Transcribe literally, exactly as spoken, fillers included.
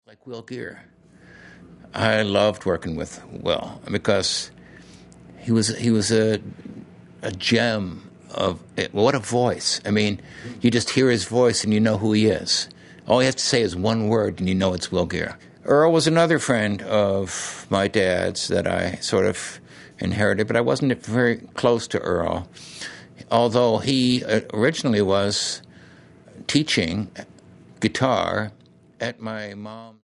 Like Will Geer. I loved working with Will because he was he was a a gem of what a voice. I mean, you just hear his voice and you know who he is. All you have to say is one word and you know it's Will Geer. Earl was another friend of my dad's that I sort of inherited, but I wasn't very close to Earl, although he originally was teaching guitar at my mom's